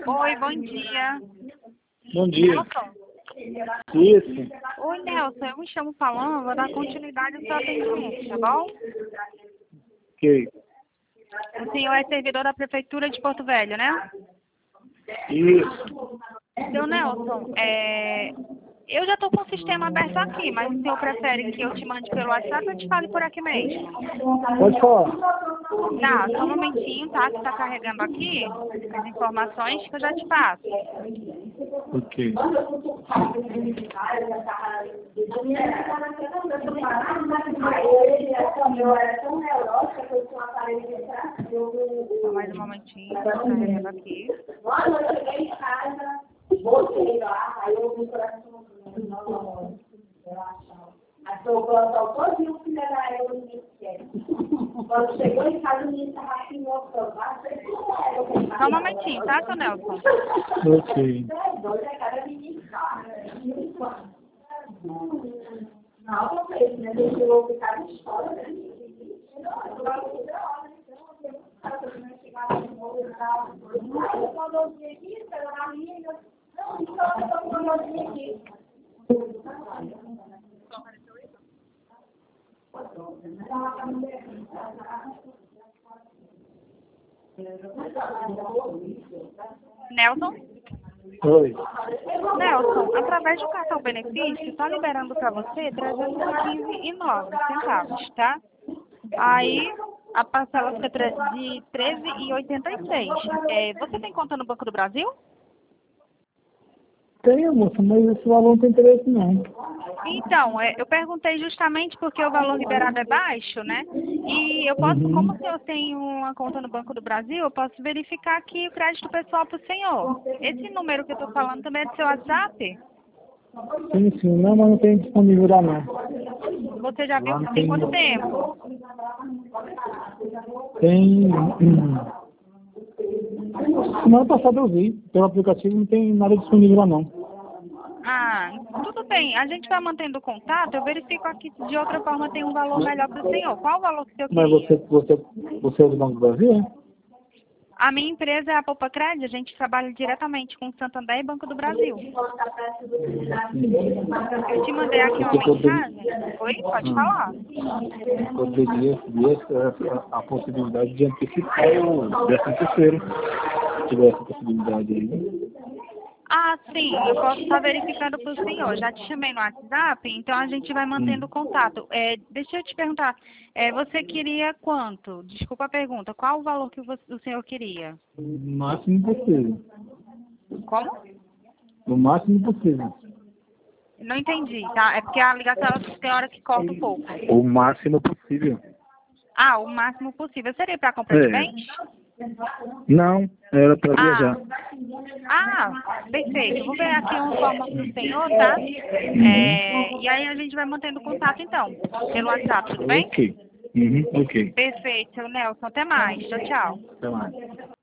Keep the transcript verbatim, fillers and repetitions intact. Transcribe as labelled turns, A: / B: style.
A: Oi, bom dia.
B: Bom dia.
A: Nelson?
B: Isso.
A: Oi, Nelson. Eu me chamo falando, vou dar continuidade ao seu atendimento, tá bom?
B: Ok.
A: O senhor é servidor da Prefeitura de Porto Velho, né?
B: Isso.
A: Seu Nelson, é... eu já estou com o sistema aberto aqui, mas o senhor prefere que eu te mande pelo WhatsApp ou eu te fale por aqui mesmo?
B: Pode falar.
A: Tá, só um momentinho, tá? Que está carregando aqui as informações que eu já te passo.
B: Ok.
A: Só mais um momentinho, estou carregando aqui.
C: Quando chegou em casa, o menino estava assim, mostrando.
A: Só um momentinho, tá, seu Nelson?
B: Ok.
C: Não, não fez, né? Deixa eu ficar na escola, né? Quando eu vi aqui, pela amiga, não, então, quando eu vi aqui.
A: Nelson?
B: Oi.
A: Nelson, através do cartão benefício, está liberando para você trezentos e quinze reais e nove centavos, tá? Aí, a parcela fica tre- de treze reais e oitenta e seis centavos. É, você tem conta no Banco do Brasil?
B: Tenho, moça, mas esse valor não tem interesse, não.
A: Então, é, eu perguntei justamente porque o valor liberado é baixo, né? E eu posso, como o
B: Uhum.
A: senhor tem uma conta no Banco do Brasil, eu posso verificar aqui o crédito pessoal para o senhor. Esse número que eu estou falando também é do seu WhatsApp?
B: Sim, sim. Não, mas não tem disponível lá, não.
A: Você já viu
B: Lá não
A: tem
B: tem.
A: quanto tempo?
B: Tem. hum, Semana passada eu vi. Pelo aplicativo não tem nada disponível lá, não.
A: Ah, tudo bem. A gente vai mantendo contato. Eu verifico aqui se de outra forma tem um valor melhor para o senhor. Qual o valor que o senhor
B: Mas você,
A: queria?
B: você, você é do Banco do Brasil, é?
A: A minha empresa é a Poupa Crédito. A gente trabalha diretamente com o Santander e Banco do Brasil. Eu te mandei aqui uma
B: Você poderia,
A: mensagem. Oi? Pode
B: hum,
A: falar.
B: poderia ver a, a possibilidade de antecipar o décimo terceiro. Se tiver essa possibilidade aí.
A: Ah, sim, eu posso estar verificando para o senhor. Já te chamei no WhatsApp, então a gente vai mantendo
B: Hum.
A: contato. É, deixa eu te perguntar, é, você queria quanto? Desculpa a pergunta. Qual o valor que você- o senhor queria?
B: O máximo possível.
A: Como?
B: O máximo possível.
A: Não entendi, tá? É porque a ligação ela tem hora que corta um pouco.
B: O máximo possível.
A: Ah, o máximo possível. Seria para compra de
B: É.
A: bens?
B: Não, era para
A: Ah,
B: viajar.
A: ah, perfeito. Eu vou ver aqui uma forma para o senhor, tá?
B: Uhum.
A: É, e aí a gente vai mantendo contato então, pelo WhatsApp, tudo bem?
B: Ok. Uhum. Ok.
A: Perfeito, seu Nelson. Até mais. Tchau, tchau.
B: Até mais.